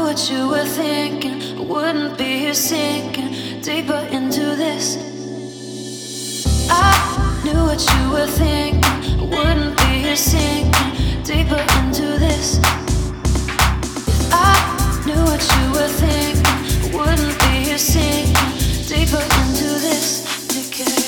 what you were thinking. I wouldn't be here sinking deeper into this. I knew what you were thinking. I wouldn't be here sinking deeper into this. If I knew what you were thinking, I wouldn't be here sinking deeper into this. Decay.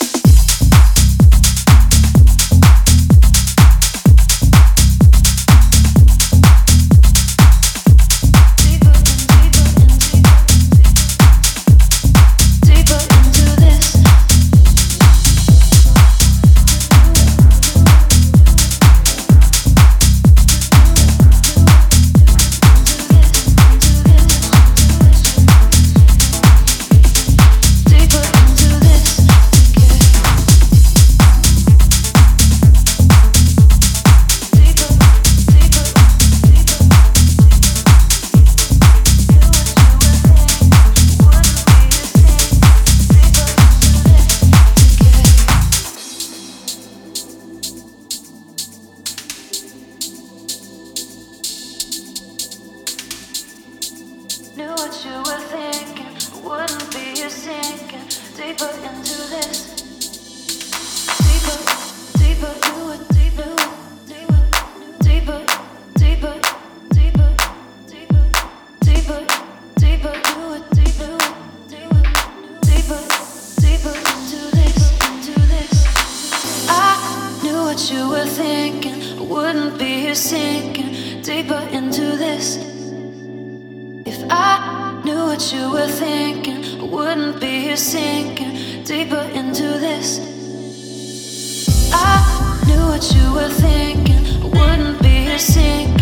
Knew what you were thinking. I wouldn't be here sinking deeper into this. Deeper, deeper, do it deeper, deeper, deeper, deeper, deeper, deeper, deeper, deeper, do it deeper, deeper, deeper, deeper into this. I knew what you were thinking. I wouldn't be here sinking deeper into this. If I knew what you were thinking, I wouldn't be here sinking deeper into this. I knew what you were thinking, I wouldn't be here sinking